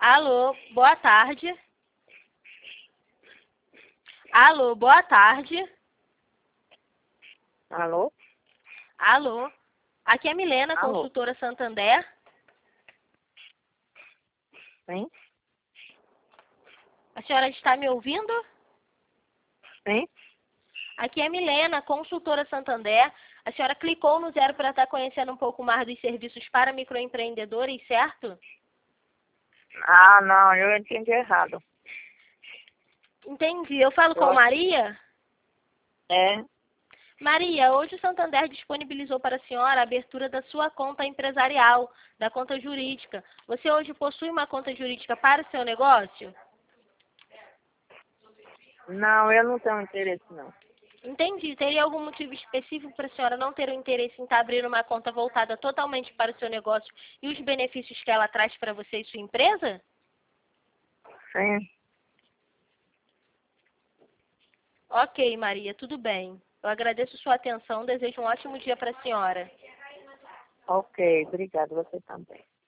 Alô, boa tarde. Alô, boa tarde. Alô? Alô, aqui é a Milena, Alô? consultora Santander. Sim? A senhora está me ouvindo? Sim? Aqui é a Milena, consultora Santander. A senhora clicou no 0 para estar conhecendo um pouco mais dos serviços para microempreendedores, certo? Ah, não, eu entendi errado. Entendi. Eu falo Eu com acho... Maria? É? Maria, hoje o Santander disponibilizou para a senhora a abertura da sua conta empresarial, da conta jurídica. Você hoje possui uma conta jurídica para o seu negócio? Não, eu não tenho interesse, não. Entendi. Teria algum motivo específico para a senhora não ter o interesse em estar abrindo uma conta voltada totalmente para o seu negócio e os benefícios que ela traz para você e sua empresa? Sim? Ok, Maria, tudo bem. Eu agradeço sua atenção, desejo um ótimo dia para a senhora. Ok, obrigado, você também.